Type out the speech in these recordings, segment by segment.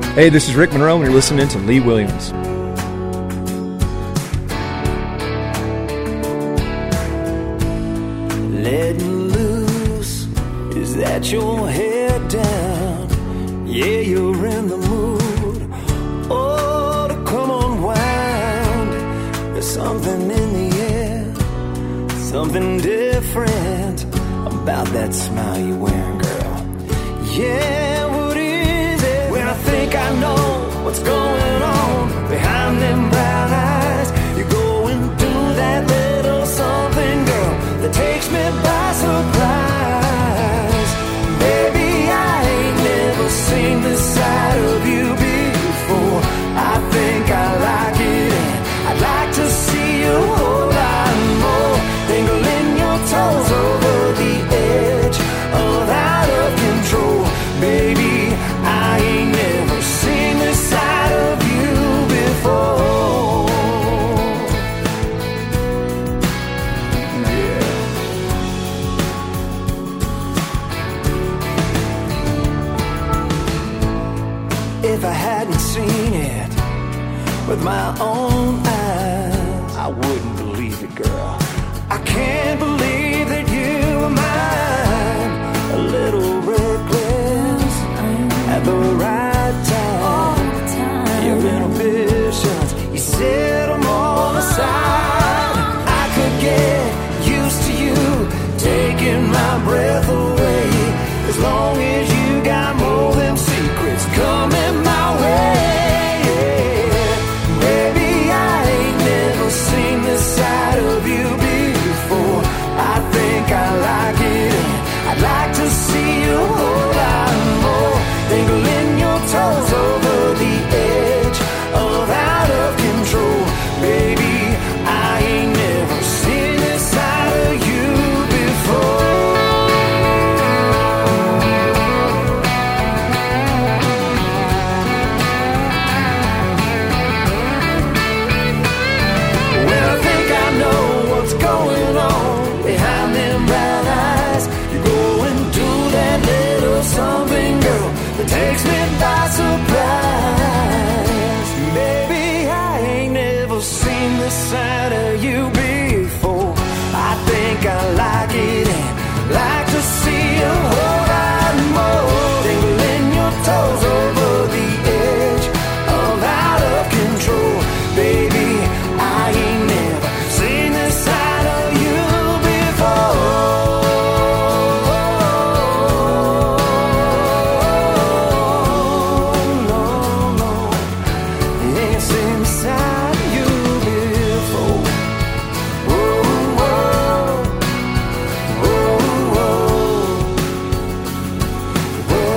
Hey, this is Rick Monroe, and you're listening to Lee Williams. Letting loose, is that your head down? Yeah, you're in the mood. Oh, to come unwind. There's something in the air, something different about that smile you're wearing, girl. Yeah, what is it? When I think I know what's going on behind them brown eyes, you're going through that little something, girl, that takes me by surprise. Baby, I ain't never seen this side of you before. I think I like it, and I'd like to see you a whole lot more. Dangling your toes over the edge of out of control. Baby, I ain't never seen this side of you before. Yeah. If I hadn't seen it with my own eyes, I wouldn't believe it, girl. I can't believe that you were mine. A little reckless at the right time. Your inhibitions, you set them all aside. I could get used to you taking my breath away, as long as you got more than secrets coming my way. Baby, I ain't never seen this side of you before. I think I like it, and I'd like to see you a whole lot more. Dangling your toes over the edge of out of control. Baby, I ain't never seen this side of you before. When I think I know what's going on behind them brown eyes, you're going through that little something, girl, that takes me by surprise. Baby, I ain't never seen this side of you before. I think I like it, and like to see a whole lot more. Dangling your toes over the edge of out of control. Baby, I ain't never seen this side of you before. No, no, ain't seen this side of you before. Whoa, whoa, whoa, whoa,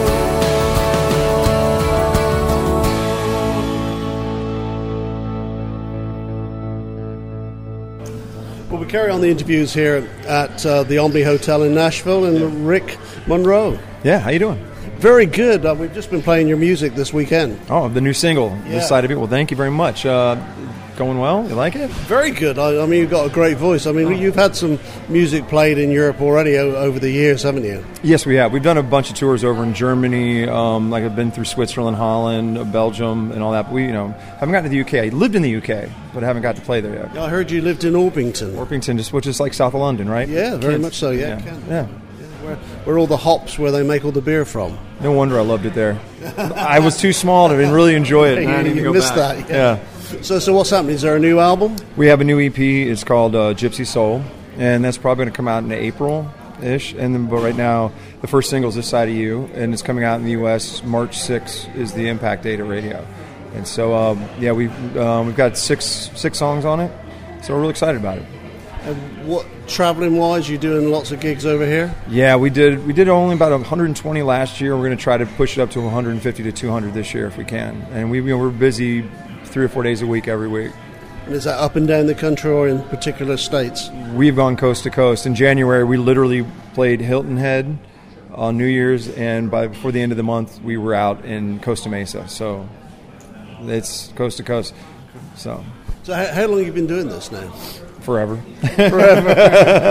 Well, we carry on the interviews here at the Omni Hotel in Nashville, and Rick Monroe. Yeah, how you doing? Very good. We've just been playing your music this weekend. Oh, the new single, Yeah. This Side of It. Well, thank you very much. Going well? You like it? Very good. I mean, you've got a great voice. I mean, you've had some music played in Europe already over the years, haven't you? Yes, we have. We've done a bunch of tours over in Germany. Like I've been through Switzerland, Holland, Belgium, and all that. But we, haven't gotten to the UK. I lived in the UK, but I haven't got to play there yet. I heard you lived in Orpington. Orpington, which is like south of London, right? Yeah, very Kent. much so. Yeah. Yeah. Where all the hops where they make all the beer from. No wonder I loved it there. I was too small to really enjoy it. I need to You go missed back. that. Yeah. So what's happening? Is there a new album? We have a new EP. It's called Gypsy Soul, and that's probably going to come out in April-ish. But right now, the first single is This Side of You, and it's coming out in the U.S. March 6th is the impact date at radio. And so, we've got six songs on it, so we're really excited about it. And what traveling wise, you doing lots of gigs over here? Yeah, we did only about 120 last year. We're going to try to push it up to 150 to 200 this year if we can. And we're busy 3 or 4 days a week every week. And is that up and down the country or in particular states? We've gone coast to coast. In January, we literally played Hilton Head on New Year's, and before the end of the month, we were out in Costa Mesa. So it's coast to coast. So how long have you been doing this now? Forever.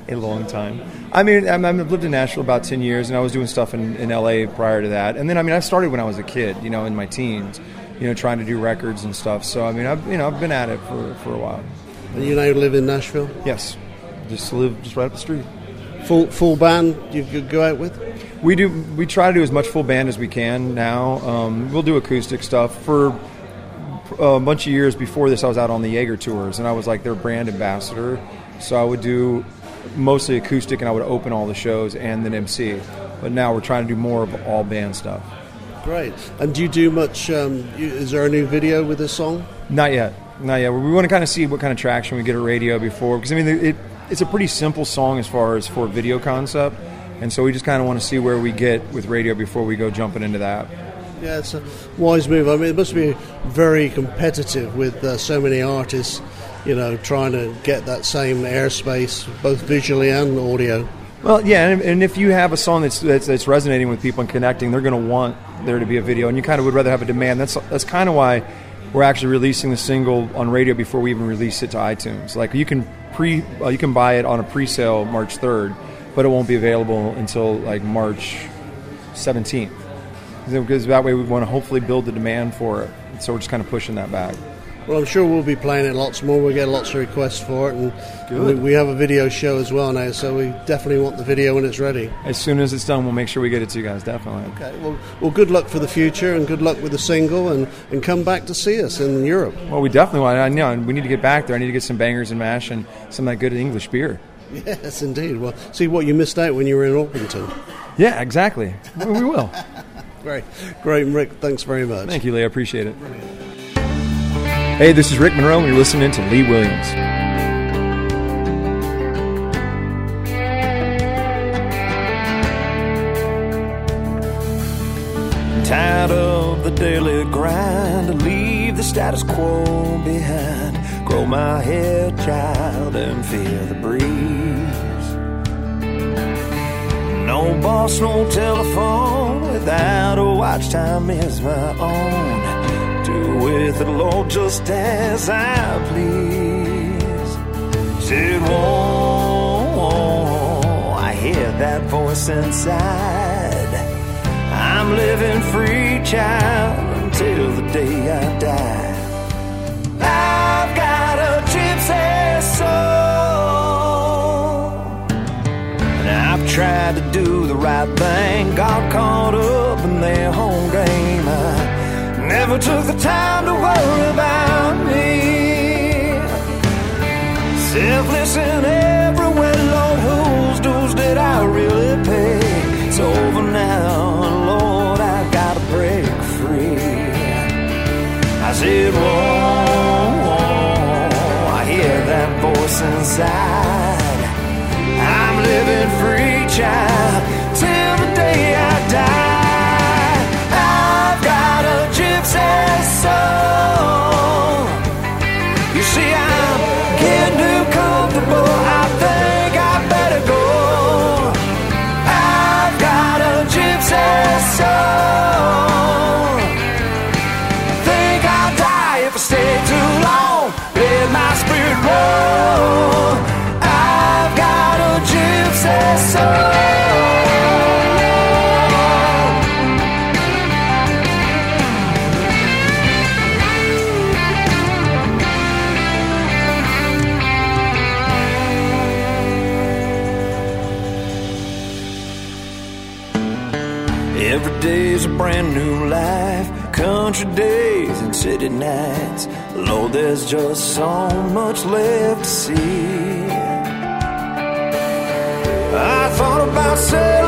A long time. I mean, I've lived in Nashville about 10 years, and I was doing stuff in L.A. prior to that. And then, I mean, I started when I was a kid, you know, in my teens, you know, trying to do records and stuff. So, I mean, I've been at it for a while. And you now live in Nashville? Yes. Live just right up the street. Full band you could go out with? We try to do as much full band as we can now. We'll do acoustic stuff. For a bunch of years before this, I was out on the Jaeger tours, and I was like their brand ambassador. So I would do mostly acoustic, and I would open all the shows and then MC. But now we're trying to do more of all band stuff. Great. And do you do much, is there a new video with this song? Not yet. We want to kind of see what kind of traction we get at radio before, because I mean it's a pretty simple song as far as for video concept, and so we just kind of want to see where we get with radio before we go jumping into that. Yeah, it's a wise move. I mean, it must be very competitive with so many artists, you know, trying to get that same airspace, both visually and audio. Well, yeah, and if you have a song that's resonating with people and connecting, they're going to want there to be a video, and you kind of would rather have a demand. That's kind of why we're actually releasing the single on radio before we even release it to iTunes. Like you can buy it on a pre-sale March 3rd, but it won't be available until like March 17th. Because that way we want to hopefully build the demand for it. So we're just kind of pushing that back. Well, I'm sure we'll be playing it lots more. We'll get lots of requests for it. And we have a video show as well now, so we definitely want the video when it's ready. As soon as it's done, we'll make sure we get it to you guys, definitely. Okay, well good luck for the future, and good luck with the single, and come back to see us in Europe. Well, we definitely want to. I know, we need to get back there. I need to get some bangers and mash and some of that good English beer. Yes, indeed. Well, see what you missed out when you were in Orpington. Yeah, exactly. We will. Great, Rick. Thanks very much. Thank you, Lee. I appreciate it. Hey, this is Rick Monroe, and you're listening to Lee Williams. Tired of the daily grind, to leave the status quo behind. Grow my hair, child, and feel the breeze. No boss, no telephone, without a watch time is my own. Do with it, Lord, just as I please. Said, whoa, I hear that voice inside. I'm living free, child, until the day I die. I've got a gypsy soul, and I've tried to do the right thing. Got caught up in their home game. I never took the time to worry about me. Selfless in everywhere, Lord, whose dues did I really pay? It's over now, Lord, I gotta break free. I said, whoa, I hear that voice inside. I'm living free, child, till the day I die. Soul. You see, I'm getting too comfortable. I think I better go. I've got a gypsy soul. I think I'll die if I stay too long. Let my spirit roll. I've got a gypsy soul. Every day's a brand new life, country days and city nights. Lord, there's just so much left to see. I thought about sailing